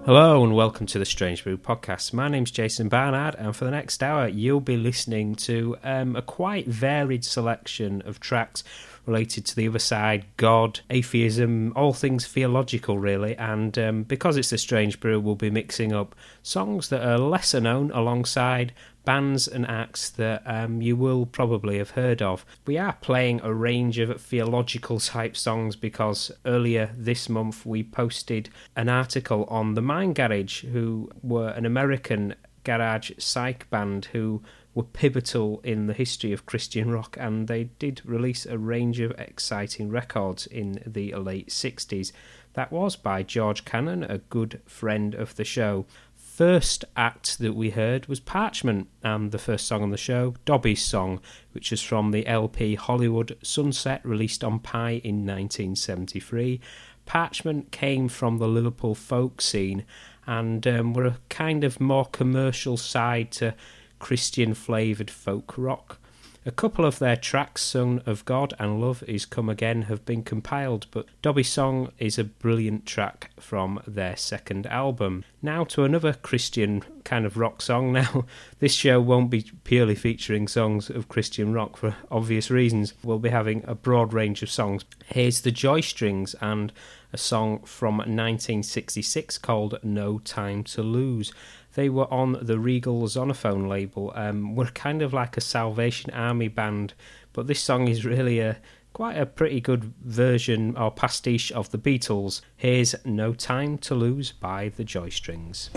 Hello and welcome to the Strange Brew podcast. My name's Jason Barnard, and for the next hour you'll be listening to a quite varied selection of tracks related to the other side, God, atheism, all things theological really, and because it's the Strange Brew, we'll be mixing up songs that are lesser known alongside bands and acts that you will probably have heard of. We are playing a range of theological type songs because earlier this month we posted an article on the Mind Garage, who were an American garage psych band who were pivotal in the history of Christian rock, and they did release a range of exciting records in the late 60s. That was by George Cannon, a good friend of the show. First act that we heard was Parchment, and the first song on the show, Dobby's Song, which is from the LP Hollywood Sunset, released on Pie in 1973. Parchment came from the Liverpool folk scene and were a kind of more commercial side to Christian flavoured folk rock. A couple of their tracks, Son of God and Love Is Come Again, have been compiled, but Dobby's Song is a brilliant track from their second album. Now to another Christian kind of rock song. Now, this show won't be purely featuring songs of Christian rock for obvious reasons. We'll be having a broad range of songs. Here's the Joy Strings and a song from 1966 called No Time to Lose. They were on the Regal Zonophone label. We're kind of like a Salvation Army band, but this song is really quite a pretty good version or pastiche of the Beatles. Here's No Time to Lose by the Joy Strings.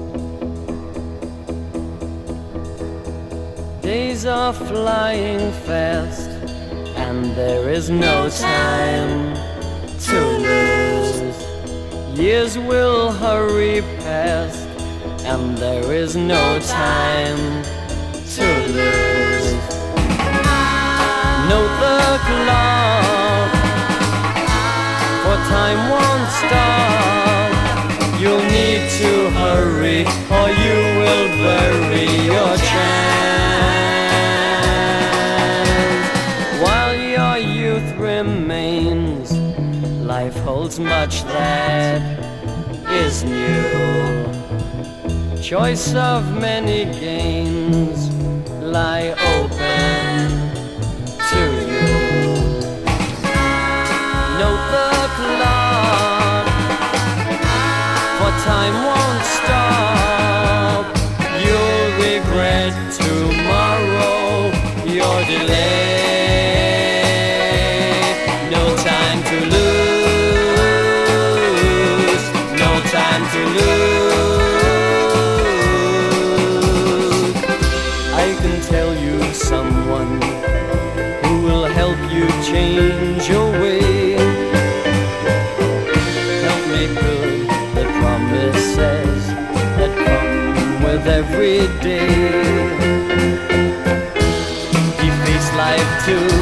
Days are flying fast, and there is no time to lose. Years will hurry past, and there is no time to lose. Note the clock, for time won't stop. You'll need to hurry, or you will bury your chance. While your youth remains, life holds much that is new. Choice of many gains lie open to you. Note the clock, for time won't stop. You'll regret tomorrow your delay. No time to lose, no time to lose. Someone who will help you change your way. Help make good the promises that come with every day. He faced life too,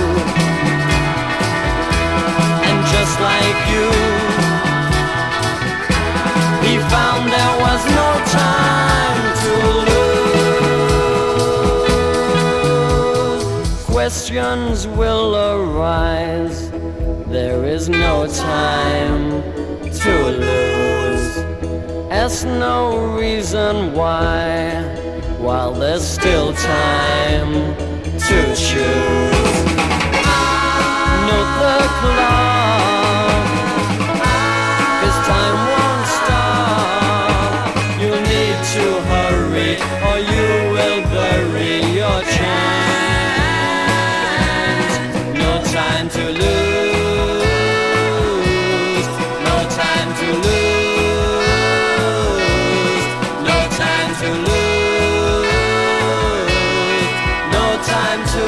and just like you, he found there was no time to lose. Questions will arise, there is no time to lose. Ask no reason why, while there's still time to choose. Note the clock, 'cause time won't stop. You'll need to hurry, or you will bury your chance. Time to lose, no time to lose, no time to lose, no time to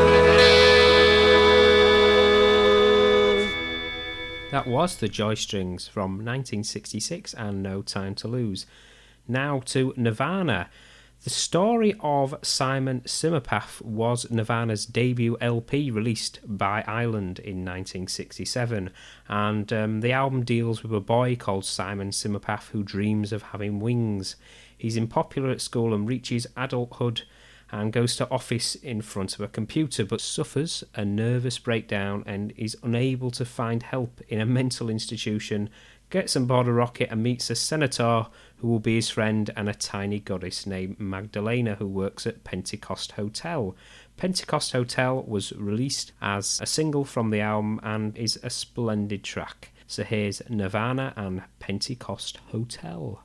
lose. That was the Joy Strings from 1966 and No Time to Lose. Now to Nirvana. The Story of Simon Simmerpath was Nirvana's debut LP released by Island in 1967, and the album deals with a boy called Simon Simmerpath who dreams of having wings. He's unpopular at school and reaches adulthood and goes to office in front of a computer, but suffers a nervous breakdown and is unable to find help in a mental institution gets on board a rocket and meets a senator who will be his friend and a tiny goddess named Magdalena who works at Pentecost Hotel. Pentecost Hotel was released as a single from the album and is a splendid track. So here's Nirvana and Pentecost Hotel.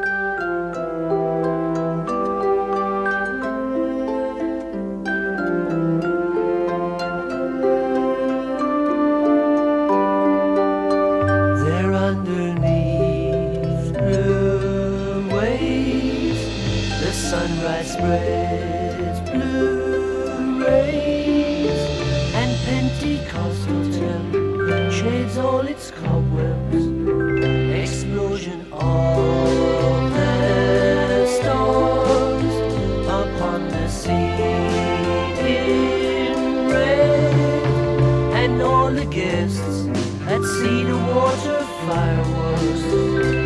Sunrise spreads blue rays, and Pentecost Hotel shades all its cobwebs. Explosion of the stars upon the scene in red, and all the guests at Cedar Water fireworks.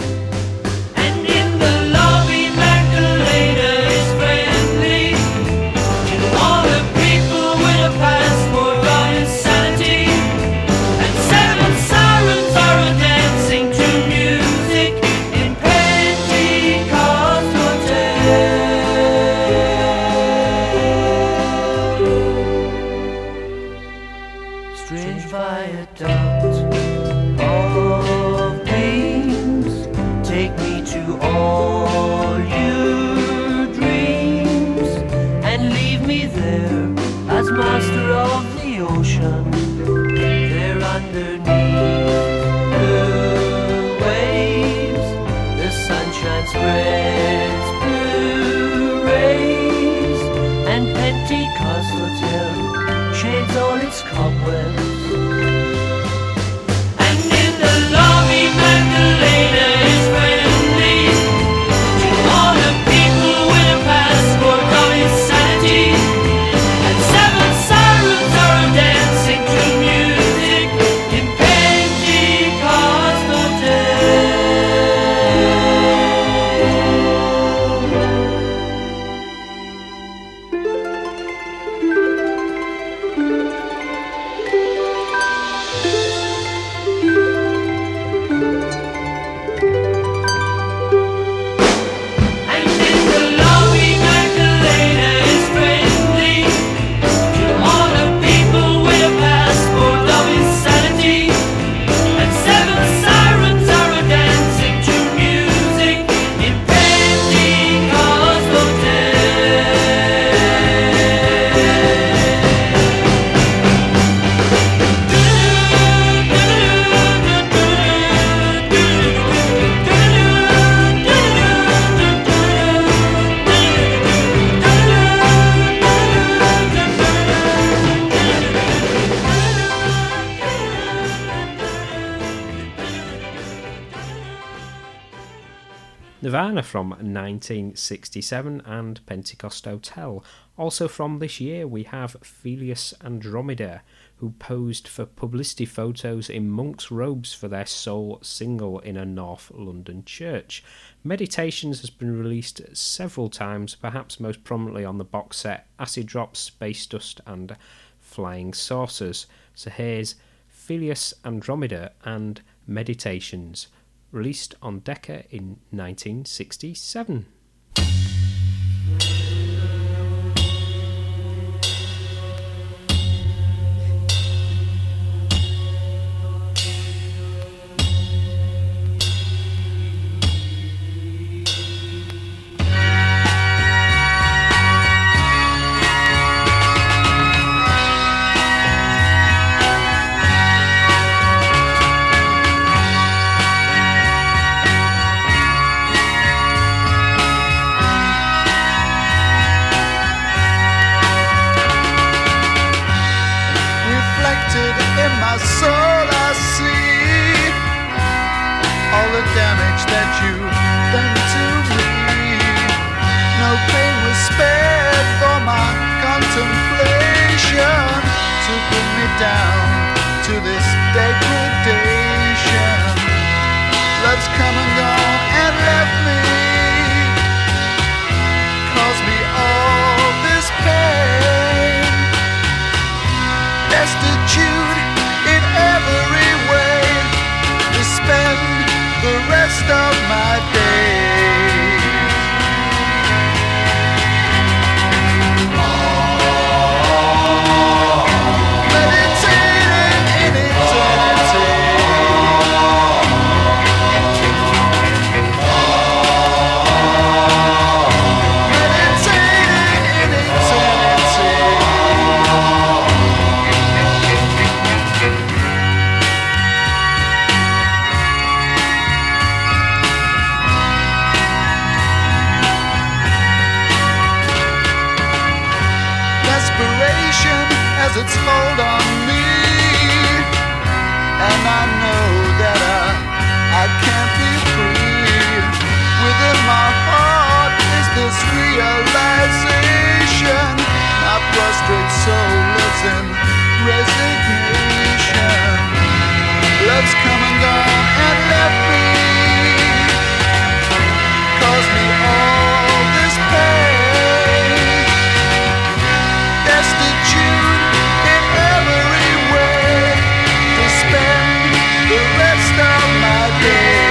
Nirvana from 1967 and Pentecost Hotel. Also from this year we have Filius Andromeda, who posed for publicity photos in monks' robes for their sole single in a North London church. Meditations has been released several times, perhaps most prominently on the box set Acid Drops, Space Dust and Flying Saucers. So here's Filius Andromeda and Meditations, released on Decca in 1967. Destitute in every way, we spend has its hold on me, and I know that I can't be free. Within my heart is this realization, my prostrate soul lives in resignation. Love's come and gone and left me, caused me all this pain, destitute in every way, to spend the rest of my day.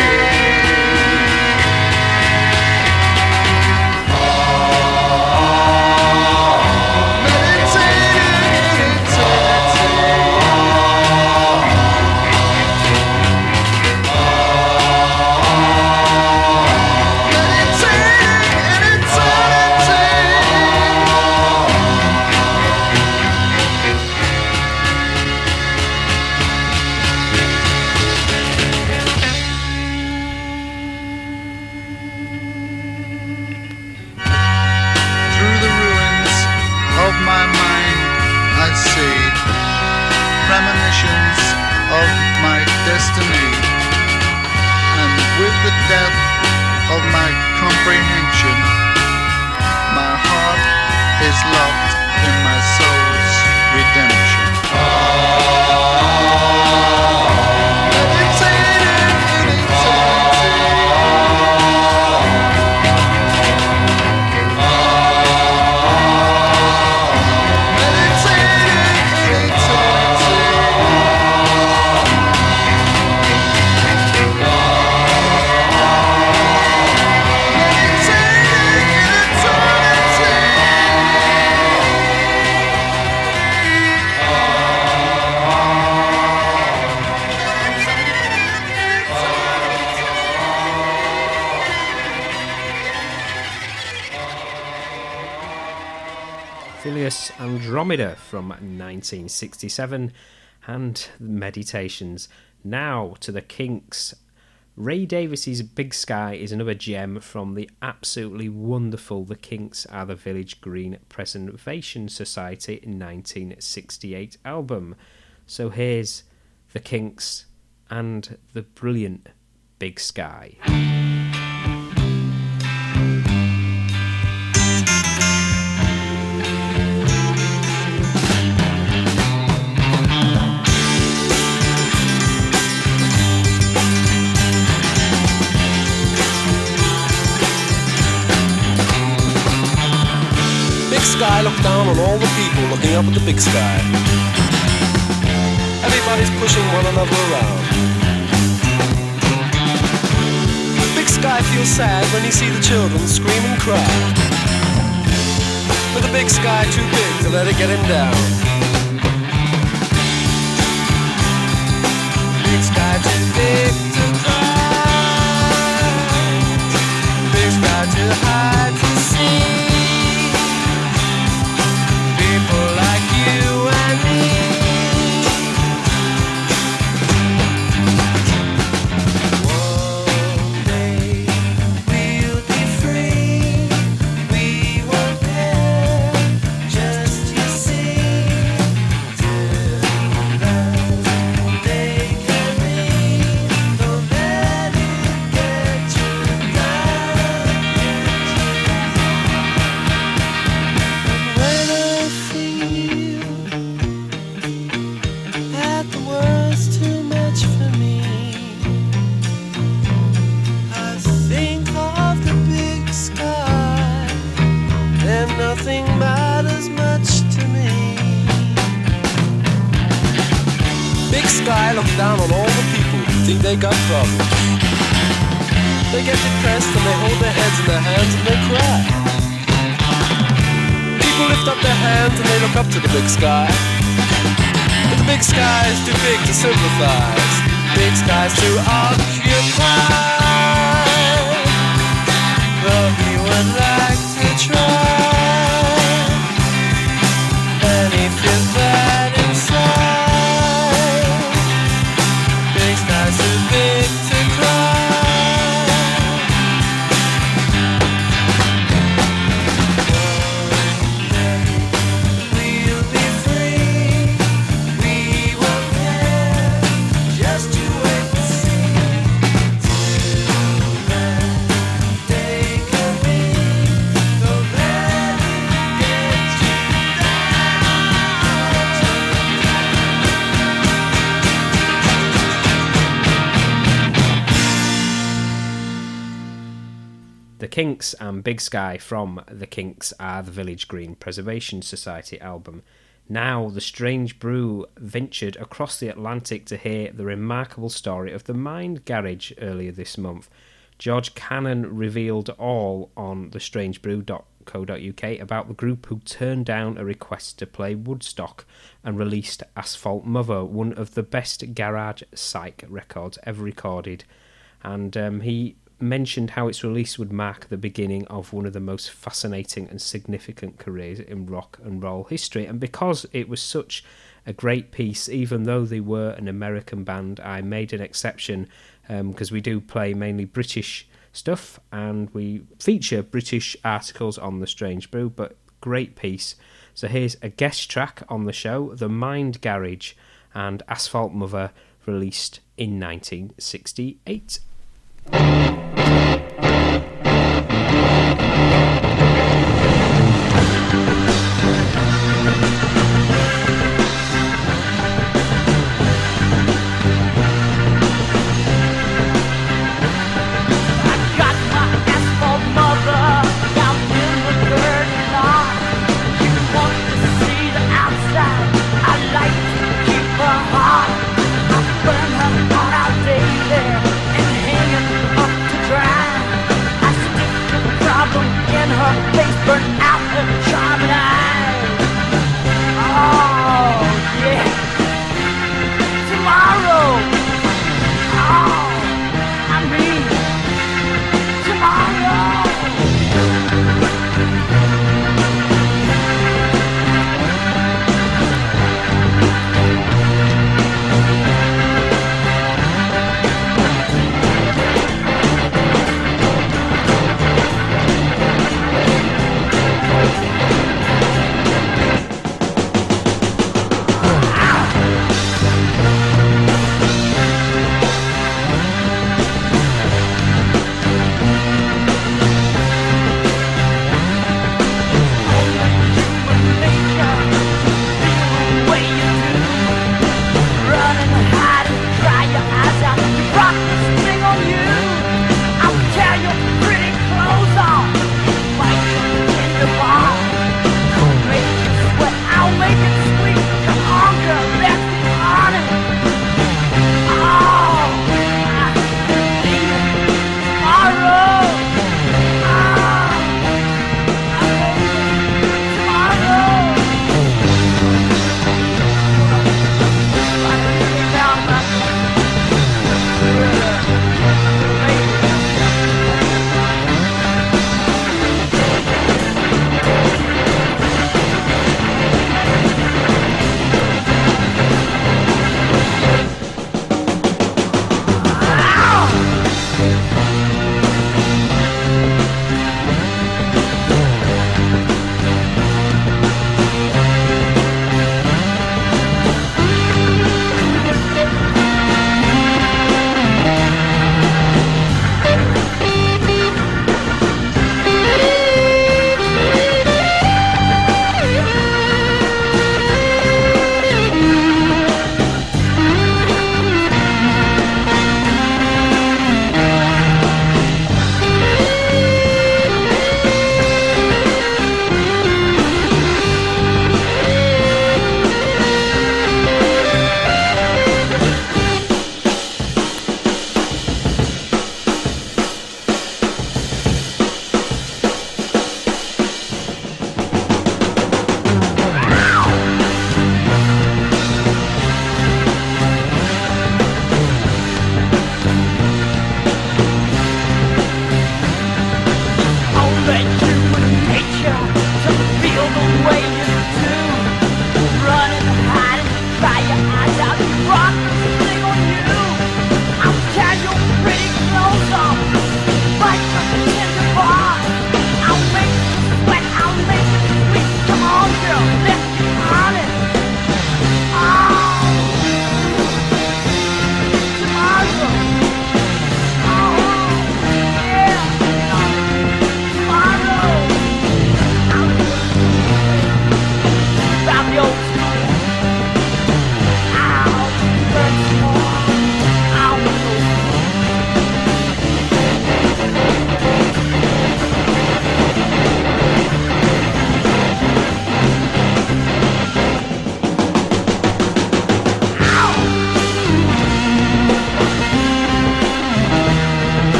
Premonitions of my destiny, and with the depth of my comprehension, my heart is locked in my soul's redemption. Phileas Andromeda from 1967 and Meditations. Now to the Kinks. Ray Davies's Big Sky is another gem from the absolutely wonderful The Kinks Are the Village Green Preservation Society in 1968 album. So here's the Kinks and the brilliant Big Sky. Sky, look down on all the people looking up at the big sky. Everybody's pushing one another around. The big sky feels sad when you see the children scream and cry. But the big sky too big to let it get him down. Big sky too big to cry. Big sky too high to see. People like you and me. One day we'll be free. We won't care, just you see. Till that day can be. Don't let it get you down. And when I feel that the world's too much for me, I think of the big sky, then nothing matters much to me. Big sky looks down on all the people who think they got problems. They get depressed and they hold their heads in their hands and they cry. People lift up their hands and they look up to the big sky. But the big sky is too big to sympathize. Big sky's too occupied. Though he would like to try, and he feels bad inside. Big sky's too big to cry. We'll be free. Kinks and Big Sky from The Kinks are the Village Green Preservation Society album. Now, the Strange Brew ventured across the Atlantic to hear the remarkable story of the Mind Garage earlier this month. George Cannon revealed all on thestrangebrew.co.uk about the group who turned down a request to play Woodstock and released Asphalt Mother, one of the best garage psych records ever recorded. And he mentioned how its release would mark the beginning of one of the most fascinating and significant careers in rock and roll history. And because it was such a great piece, even though they were an American band, I made an exception because we do play mainly British stuff and we feature British articles on The Strange Brew, but great piece. So here's a guest track on the show, The Mind Garage and Asphalt Mother, released in 1968.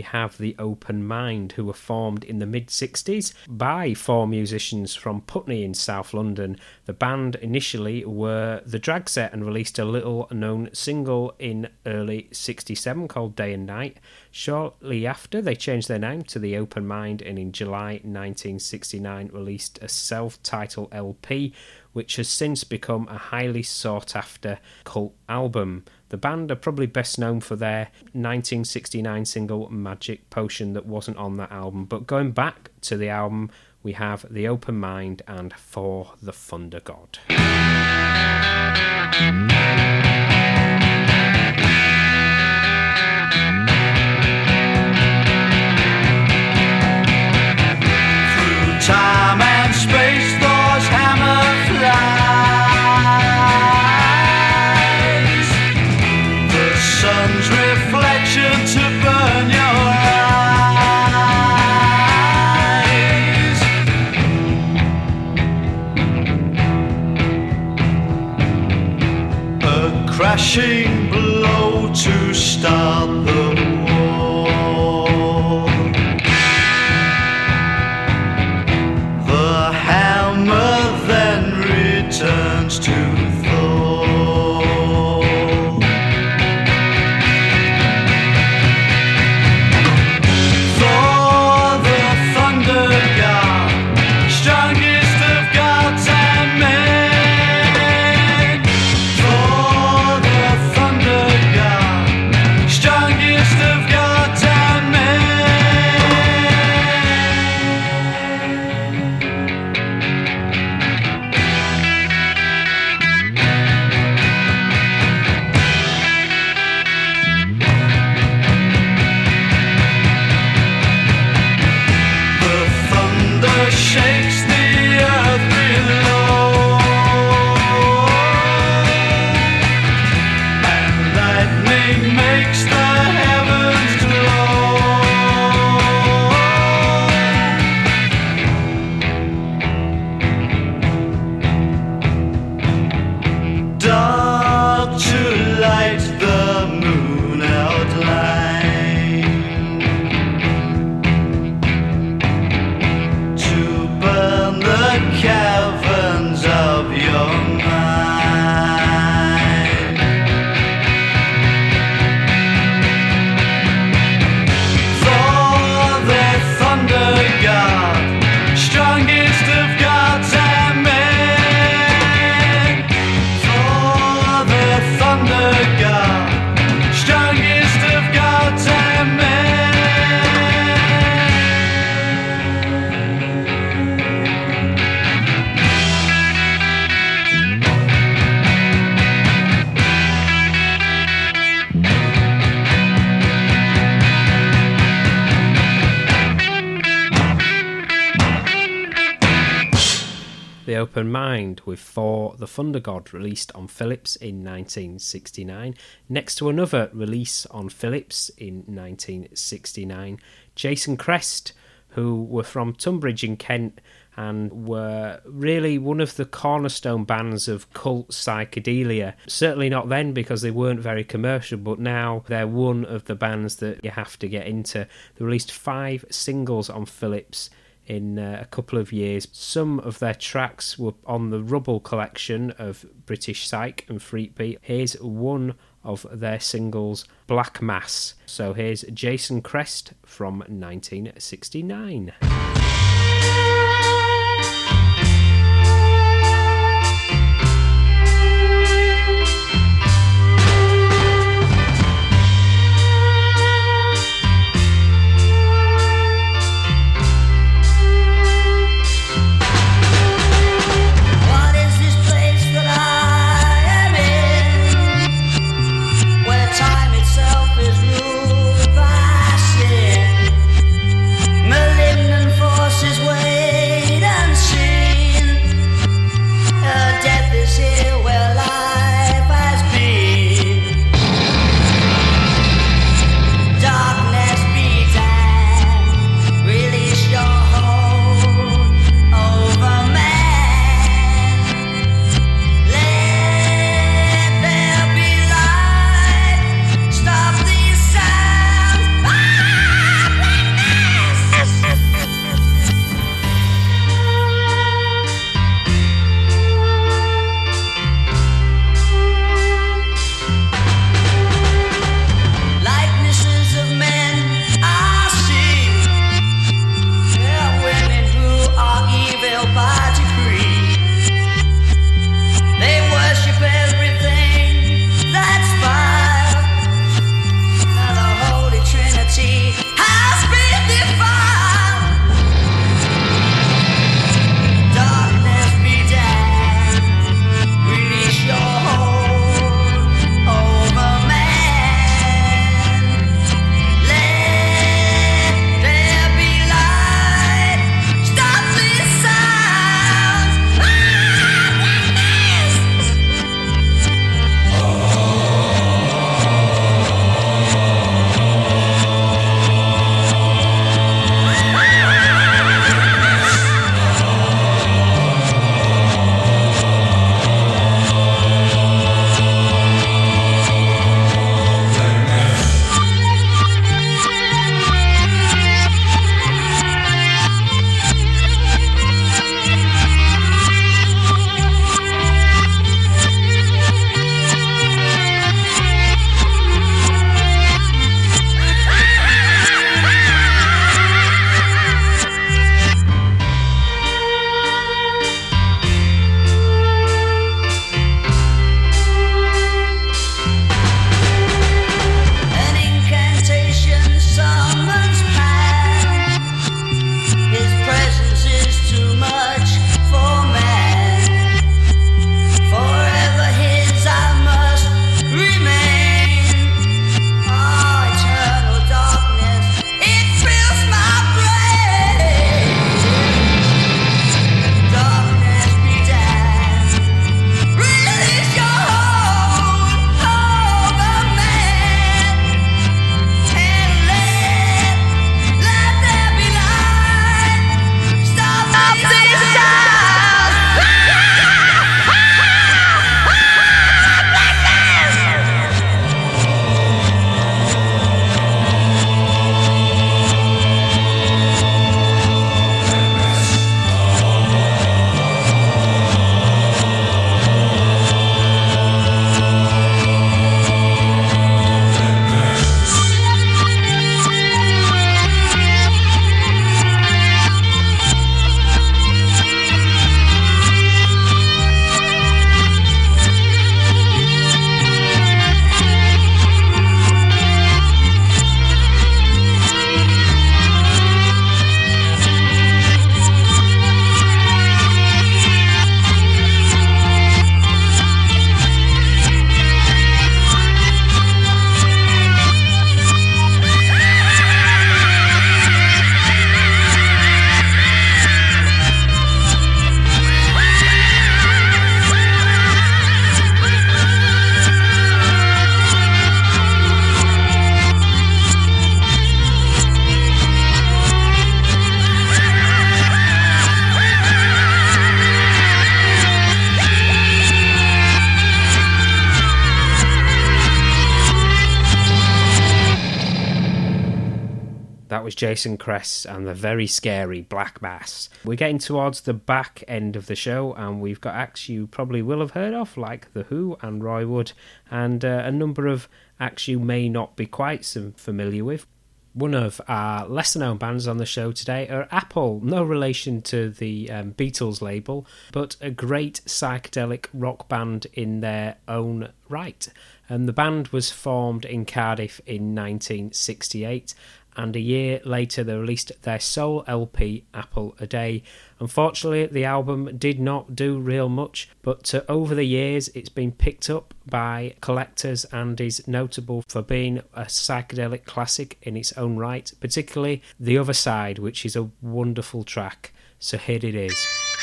have The Open Mind, who were formed in the mid-60s by 4 musicians from Putney in South London. The band initially were The Drag Set and released a little-known single in early 67 called Day and Night. Shortly after, they changed their name to The Open Mind, and in July 1969 released a self-titled LP, which has since become a highly sought-after cult album. The band are probably best known for their 1969 single Magic Potion that wasn't on that album, but going back to the album, we have The Open Mind and For the Thunder God. Through time and space, those hammer flies. The sun's reflection to burn your eyes. A crashing blow to start the war. The hammer then returns to Thor. Thor, the thunder god, strongest of gods and men. Thor, the thunder god, strongest of gods and men. The thunder shakes the earth below, and lightning makes the heavens glow. Dark to light the moon outline, to burn the caverns of your mind. For the thunder god, strongest of gods and men. For the thunder god, strongest of gods and men. The Open Mind with For the Thunder God, released on Philips in 1969. Next to another release on Philips in 1969, Jason Crest, who were from Tunbridge in Kent and were really one of the cornerstone bands of cult psychedelia. Certainly not then because they weren't very commercial, but now they're one of the bands that you have to get into. They released 5 singles on Philips in a couple of years. Some of their tracks were on the Rubble collection of British Psych and Freakbeat. Here's one of their singles, Black Mass. So here's Jason Crest from 1969. What is this place that I am in, where time itself is ruled by sin, malignant for That was Jason Kress and the very scary Black Mass. We're getting towards the back end of the show, and we've got acts you probably will have heard of, like The Who and Roy Wood, and a number of acts you may not be quite so familiar with. One of our lesser-known bands on the show today are Apple, no relation to the Beatles label, but a great psychedelic rock band in their own right. The band was formed in Cardiff in 1968, and a year later they released their sole LP, Apple a Day. Unfortunately, the album did not do real much, but over the years it's been picked up by collectors and is notable for being a psychedelic classic in its own right, particularly The Other Side, which is a wonderful track. So here it is.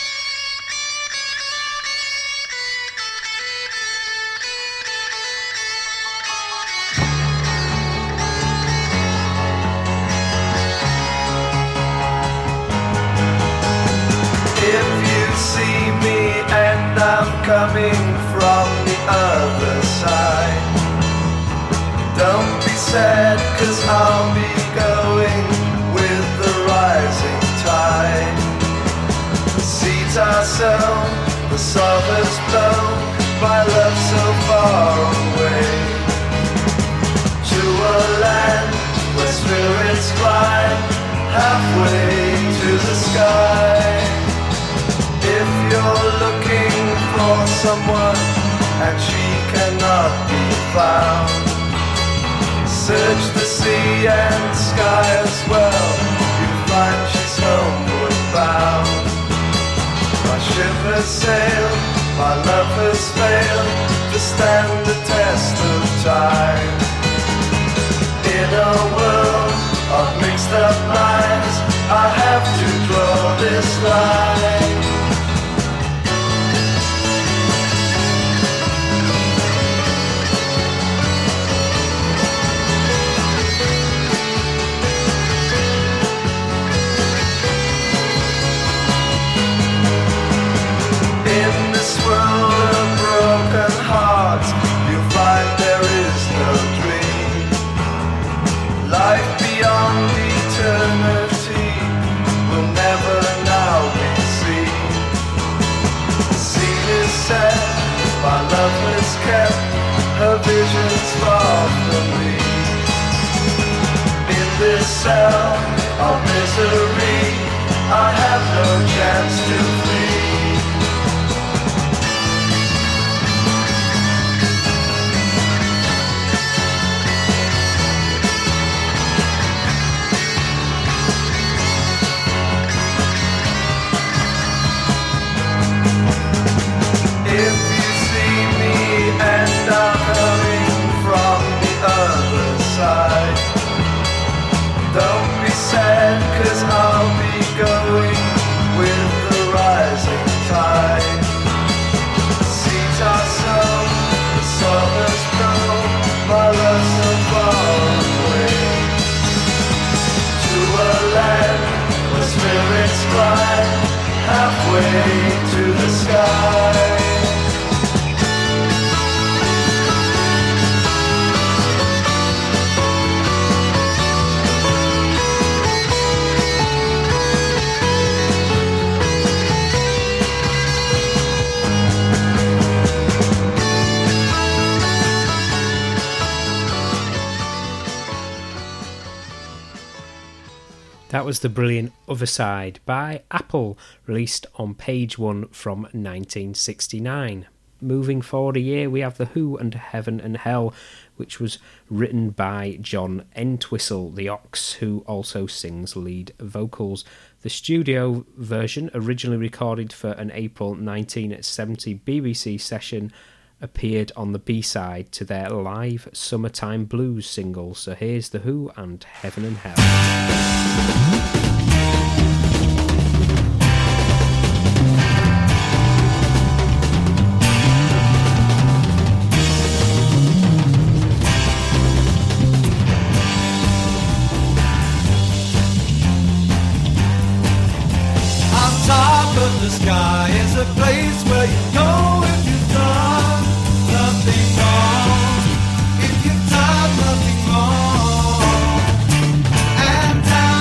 Coming from the other side, don't be sad, 'cause I'll be going with the rising tide. The seeds are sown, the summer's blown, my love so far away, to a land where spirits climb halfway to the sky. If you're looking for someone and she cannot be found, search the sea and sky as well, you find she's homeward bound. My ship has sailed, my love has failed to stand the test of time. In a world of mixed up minds, I have to draw this line. In this world of broken hearts, you'll find there is no dream. Life beyond eternity will never now be seen. The scene is set, my love is kept, her vision's far from me. In this cell of misery, I have no chance to flee. If you see me and I'm coming from the other side, don't be sad, 'cause I'll be going with the rising tide. Seeds are sown, the summer's blown, my love so far away, to a land where spirits climb halfway to the sky. That was the brilliant Other Side by Apple, released on Page One from 1969. Moving forward a year, we have The Who and Heaven and Hell, which was written by John Entwistle, the Ox, who also sings lead vocals. The studio version, originally recorded for an April 1970 BBC session, appeared on the B-side to their live Summertime Blues single. So here's The Who and Heaven and Hell. The sky is a place where you go if you've done nothing wrong. If you've done nothing wrong. And down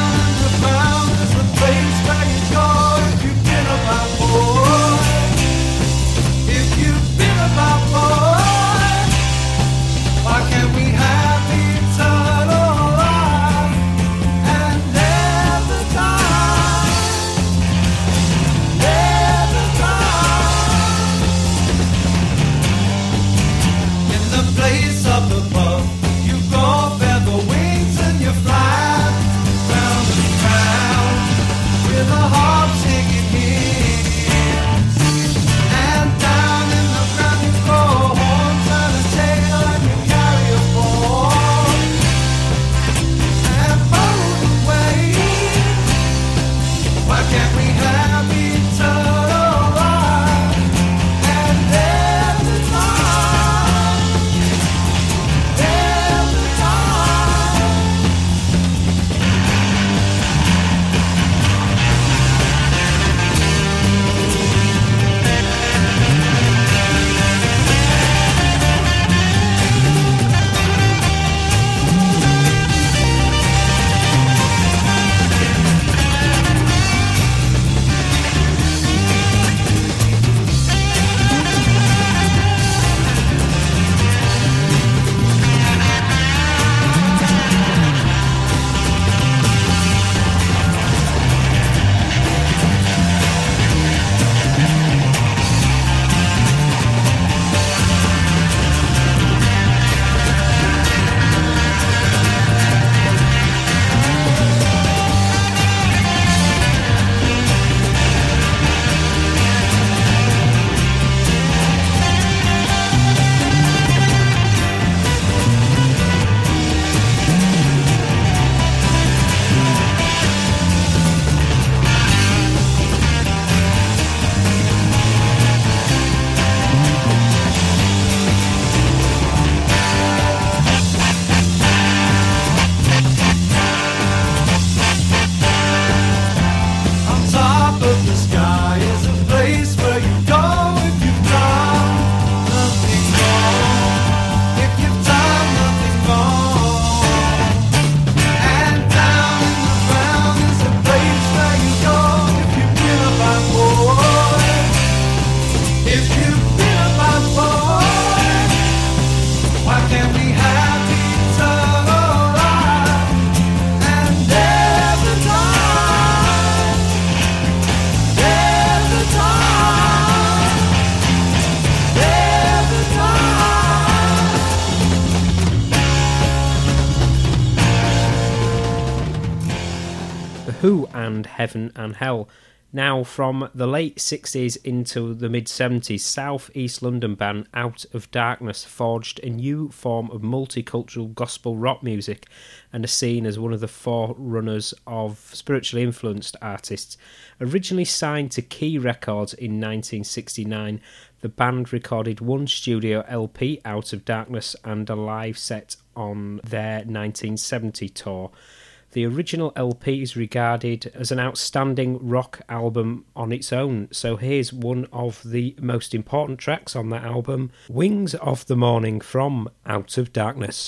Who and Heaven and Hell. Now, from the late 60s into the mid-70s, South East London band Out of Darkness forged a new form of multicultural gospel rock music and are seen as one of the forerunners of spiritually influenced artists. Originally signed to Key Records in 1969, the band recorded one studio LP, Out of Darkness, and a live set on their 1970 tour. The original LP is regarded as an outstanding rock album on its own, so here's one of the most important tracks on that album, Wings of the Morning from Out of Darkness.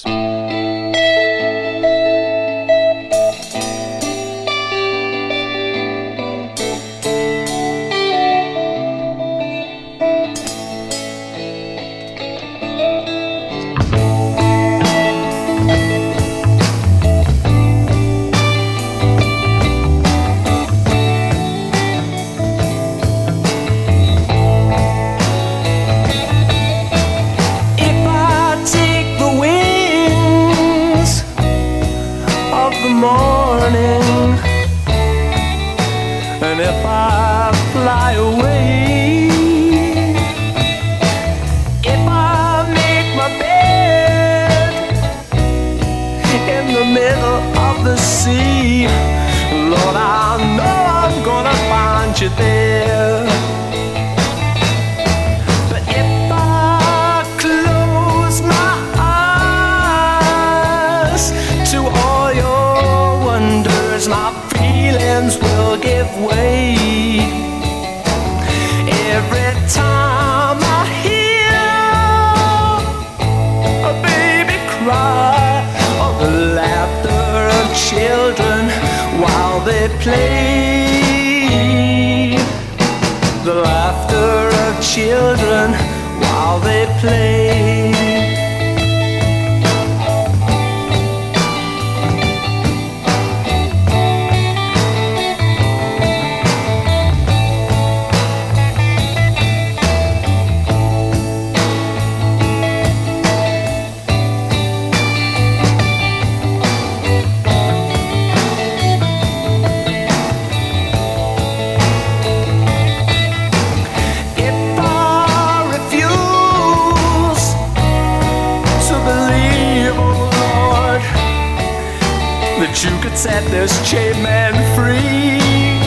Set this chained man free.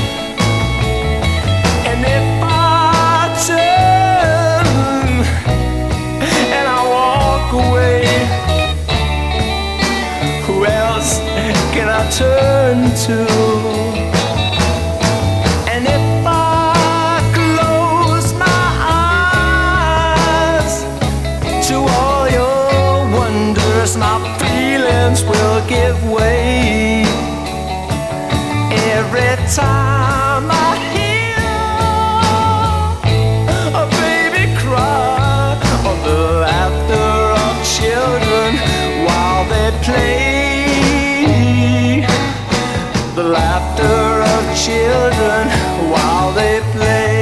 And if I turn and I walk away, who else can I turn to? And if I close my eyes to all your wonders, my feelings will give way. Every time I hear a baby cry, or the laughter of children while they play, the laughter of children while they play.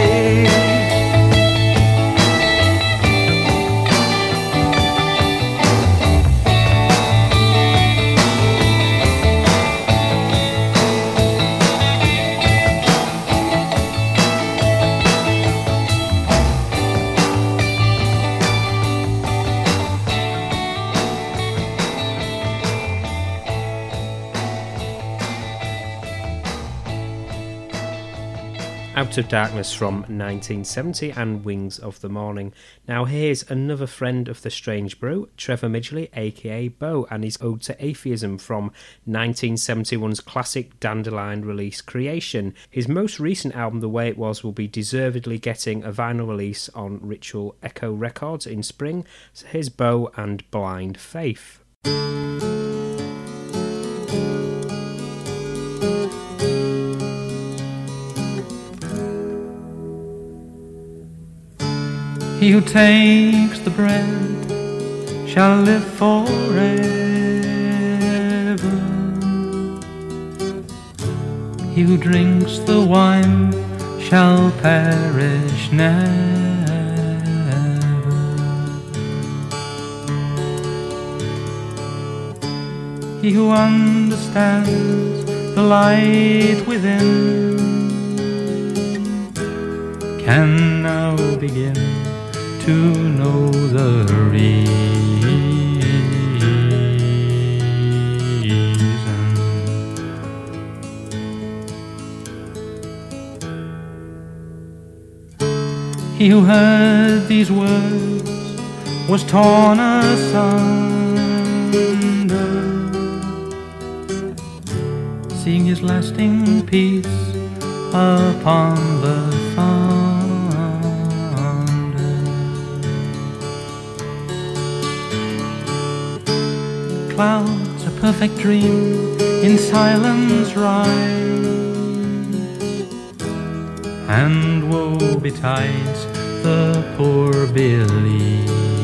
Out of Darkness from 1970 and Wings of the Morning. Now here's another friend of the Strange Brew, Trevor Midgley, aka Bo, and his Ode to Atheism from 1971's classic Dandelion release Creation. His most recent album, The Way It Was, will be deservedly getting a vinyl release on Ritual Echo Records in spring. So here's Bo and Blind Faith. He who takes the bread shall live forever. He who drinks the wine shall perish never. He who understands the light within can now begin to know the reason. He who heard these words was torn asunder, seeing his lasting peace upon the thunder. Clouds, a perfect dream, in silence rise, and woe betides the poor believer.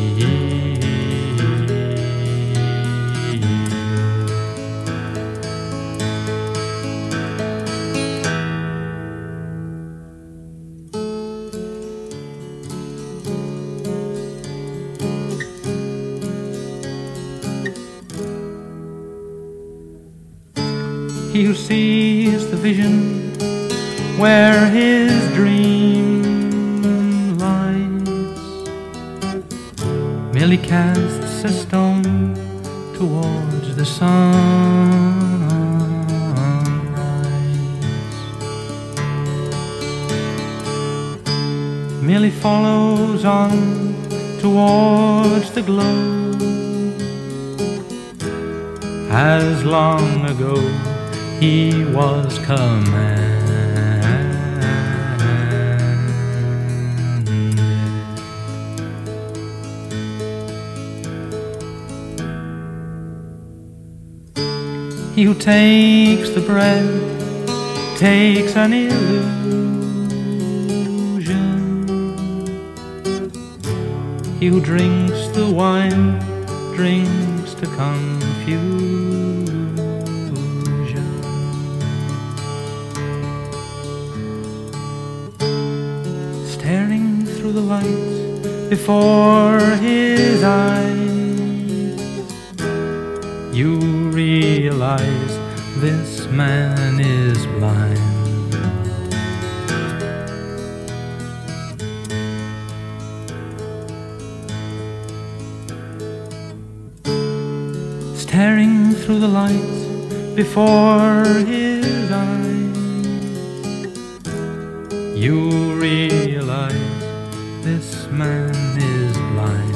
He who sees the vision where his dream lies merely casts a stone towards the sunrise, merely follows on towards the glow, as long ago he was commanded. He who takes the bread takes an illusion. He who drinks the wine drinks to confusion. Staring through the lights before his eyes, you realize this man is blind. Staring through the lights before his eyes, you realize this man is blind.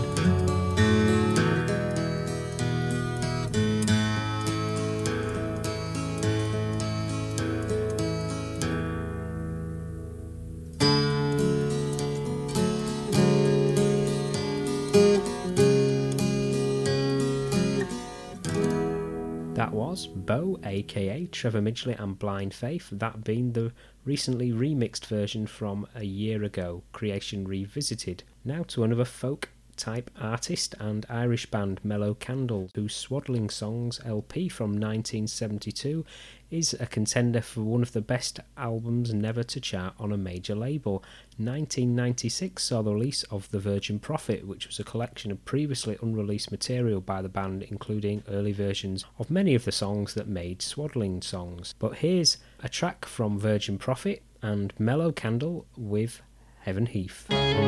That was Beau, aka Trevor Midgley and Blind Faith, that being the recently remixed version from a year ago, Creation Revisited. Now to another folk type artist and Irish band, Mellow Candle, whose Swaddling Songs LP from 1972 is a contender for one of the best albums never to chart on a major label. 1996 saw the release of The Virgin Prophet, which was a collection of previously unreleased material by the band, including early versions of many of the songs that made Swaddling Songs. But here's a track from Virgin Prophet and Mellow Candle with Heaven Heath.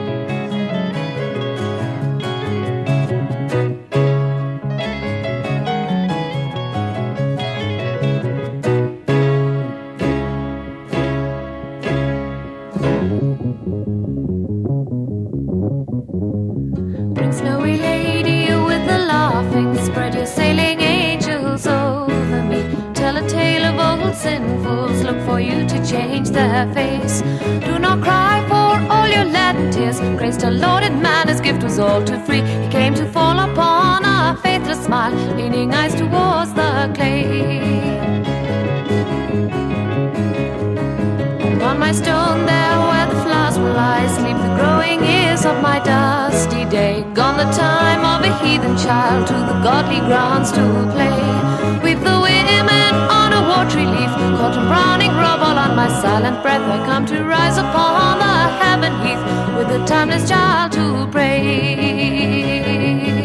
Snowy lady with the laughing, spread your sailing angels over me. Tell a tale of old sinfuls, look for you to change their face. Do not cry for all your Latin tears. Christ our Lord and man, his gift was all too free. He came to fall upon a faithless smile, leaning eyes towards the clay. On my stone there where the flowers will lie, sleep the growing years of my dusty day. Gone the time of a heathen child to the godly grounds to play. Weep the women on a watery leaf, caught in browning rubble on my silent breath. I come to rise upon the heaven heath with a timeless child to pray.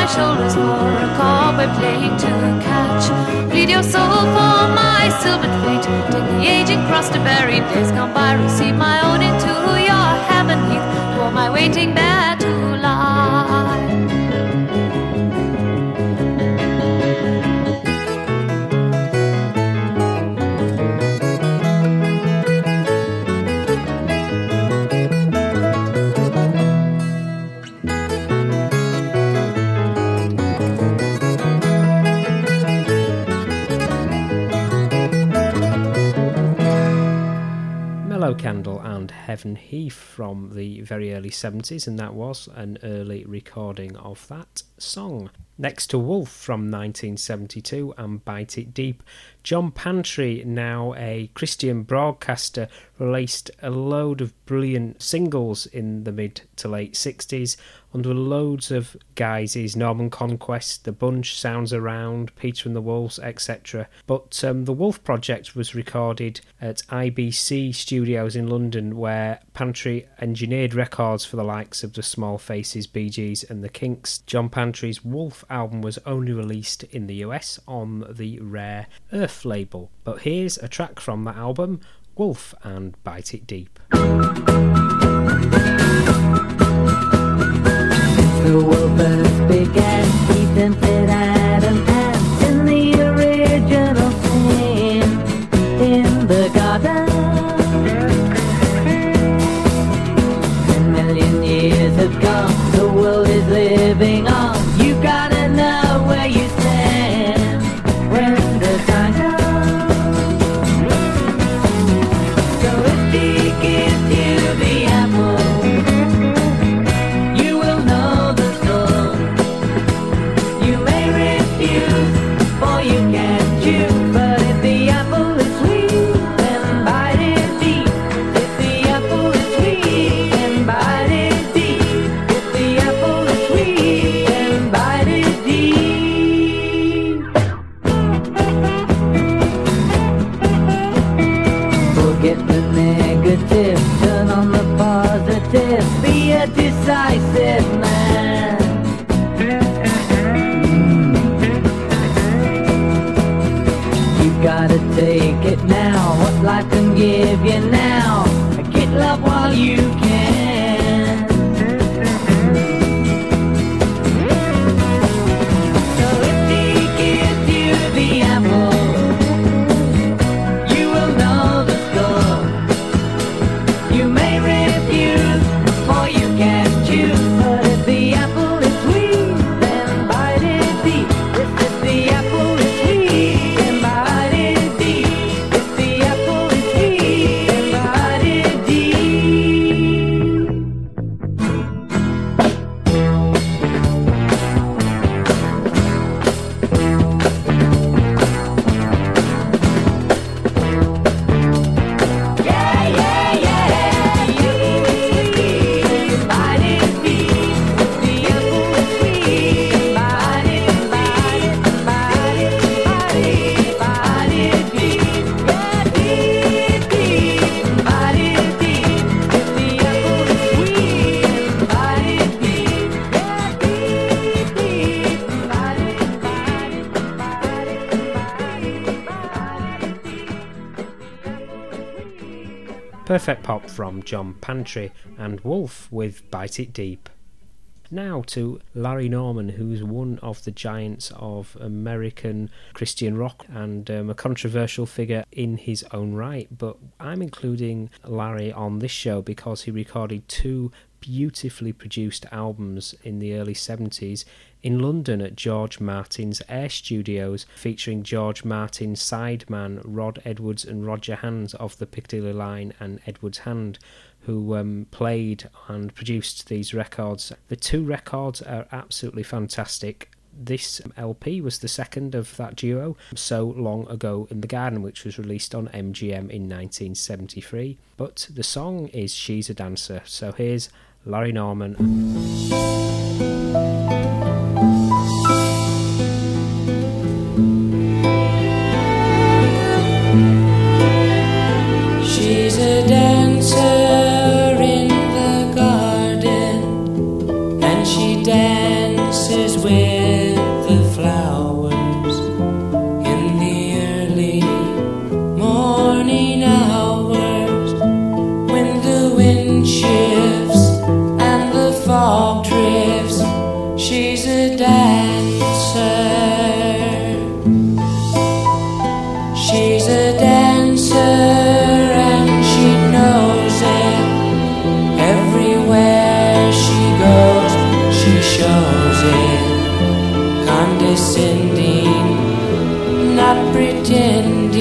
shoulders for a cowboy playing to catch. Bleed your soul for my silvered fate. Take the aging cross to buried days gone by. Receive my own into your heaven heath, for my waiting there to lie. Candle and Heaven Heath from the very early 70s, and that was an early recording of that song. Next to Wolf from 1972 and Bite It Deep. John Pantry, now a Christian broadcaster, released a load of brilliant singles in the mid to late 60s under loads of guises: Norman Conquest, The Bunch, Sounds Around, Peter and the Wolves, etc. But the Wolf Project was recorded at IBC Studios in London, where Pantry engineered records for the likes of the Small Faces, Bee Gees and the Kinks. John Pantry's Wolf album was only released in the US on the Rare Earth label. But here's a track from that album, Wolf and Bite It Deep. The world first began, he tempted Adam and in the original sin in the garden. 10 million years have gone, the world is living on. You gotta know where you stand when the time comes. So if he gives you the apple, you will know the score. You may refuse, for you can't choose. But if the apple is sweet, then bite it deep. If the apple is sweet, then bite it deep. If the apple is sweet, then bite it deep. Forget the negative, turn on the positive. Be a decisive man. You gotta take it now, what life can give you now. Get love while you can. So if he gives you the apple, you will know the score. You may refuse, or you can choose. But if the apple is sweet, then bite it deep. If the apple is sweet, then bite it deep. If the apple is sweet, then bite it deep. Yeah, yeah, yeah. The apple is sweet, bite it deep. If the apple is sweet, bite it, bite it, bite it, bite it deep. Yeah, deep, deep, bite it deep. If the apple is sweet, bite it deep. Yeah, deep, deep, bite it, bite it, bite it, bite it. Perfect Pop from John Pantry and Wolf with Bite It Deep. Now to Larry Norman, who's one of the giants of American Christian rock and a controversial figure in his own right. But I'm including Larry on this show because he recorded two beautifully produced albums in the early 70s in London at George Martin's Air Studios, featuring George Martin's sideman Rod Edwards and Roger Hand of the Piccadilly Line and Edwards Hand, who played and produced these records. The two records are absolutely fantastic. This LP was the second of that duo, So Long Ago in the Garden, which was released on MGM in 1973. But the song is She's a Dancer. So here's Larry Norman. She's a dancer in the garden, and she dances with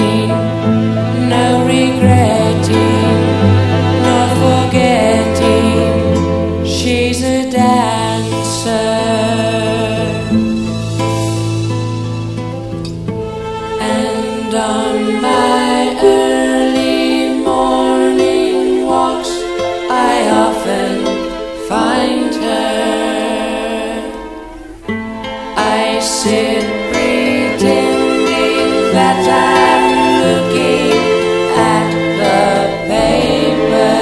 forgetting, no regretting, no forgetting. She's a dancer. And on my early morning walks, I often find her. I sit pretending that I'm looking at the paper.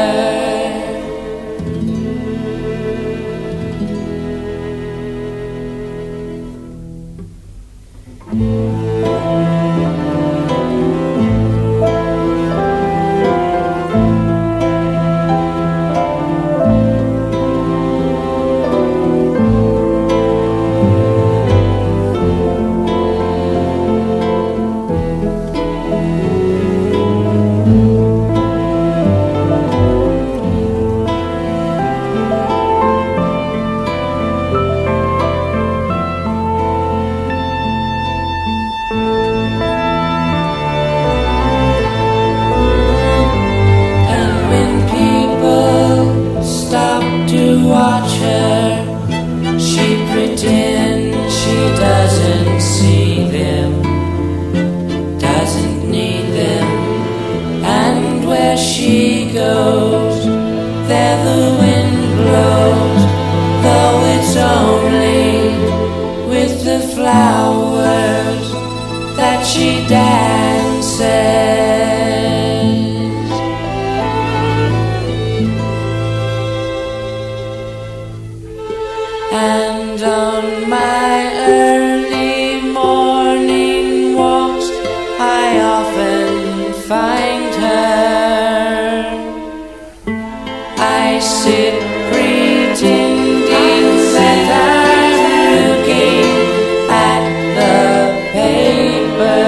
And when people stop to watch her, she pretends she doesn't see them, doesn't need them. And where she goes, there the wind blows, though it's only with the flowers that she dances. And on my early morning walks, I often find her. I sit pretending that I'm looking at the paper.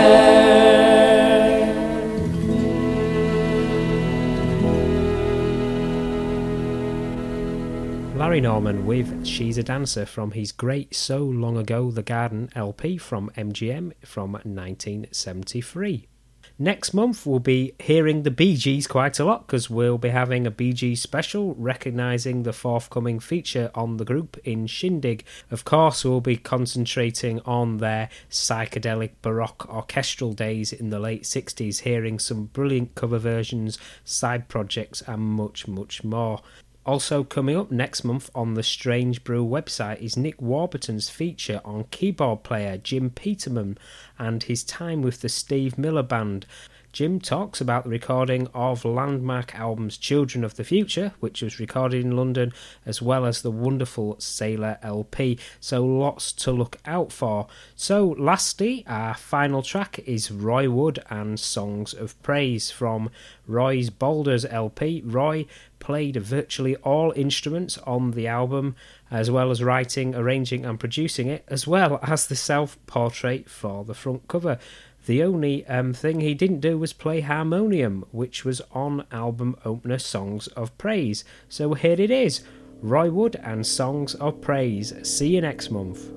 Larry Norman with She's a Dancer from his great So Long Ago The Garden LP from MGM from 1973. Next month we'll be hearing the Bee Gees quite a lot because we'll be having a Bee Gees special recognising the forthcoming feature on the group in Shindig. Of course we'll be concentrating on their psychedelic baroque orchestral days in the late 60s, hearing some brilliant cover versions, side projects and much, much more. Also coming up next month on the Strange Brew website is Nick Warburton's feature on keyboard player Jim Peterman and his time with the Steve Miller Band. Jim talks about the recording of Landmark Album's Children of the Future, which was recorded in London, as well as the wonderful Sailor LP, so lots to look out for. So lastly, our final track is Roy Wood and Songs of Praise from Roy's Boulders LP. Roy played virtually all instruments on the album, as well as writing, arranging and producing it, as well as the self-portrait for the front cover. The only thing he didn't do was play harmonium, which was on album opener Songs of Praise. So here it is, Roy Wood and Songs of Praise. See you next month.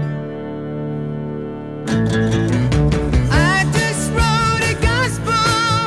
I just wrote a gospel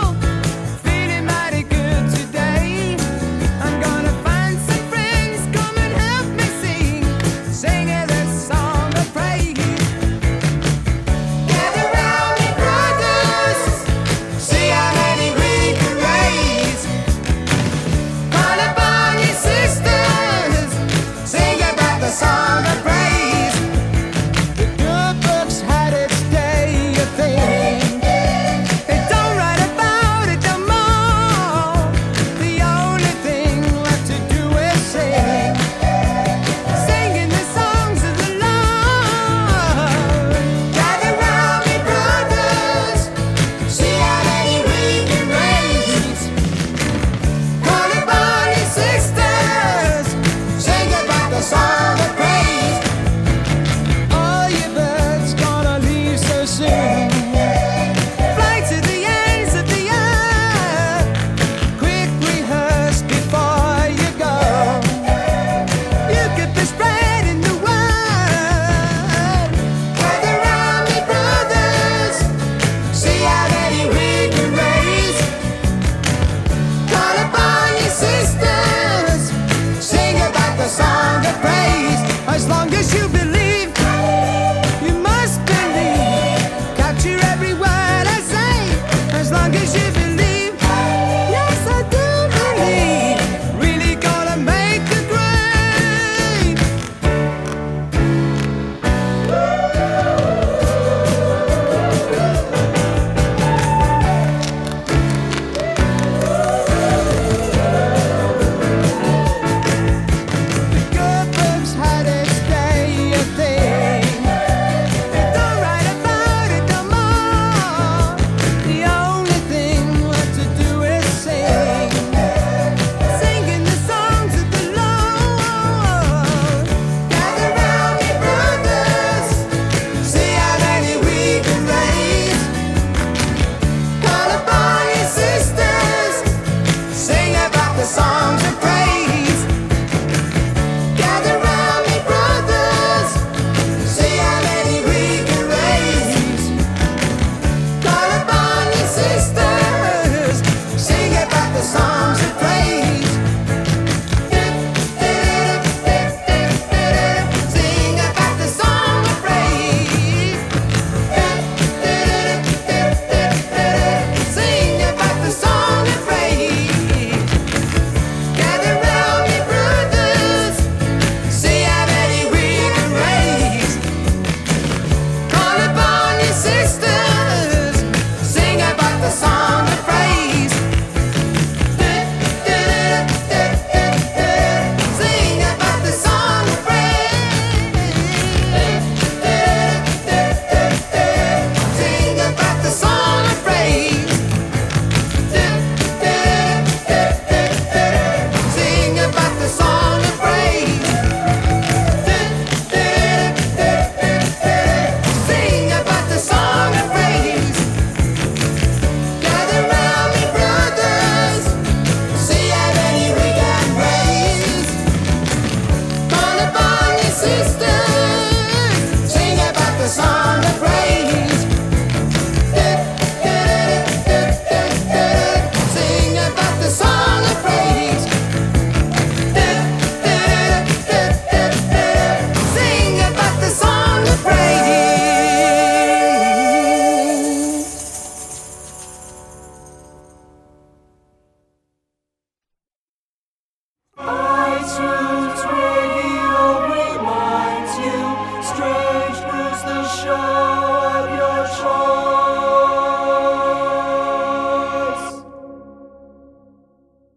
the song of praise.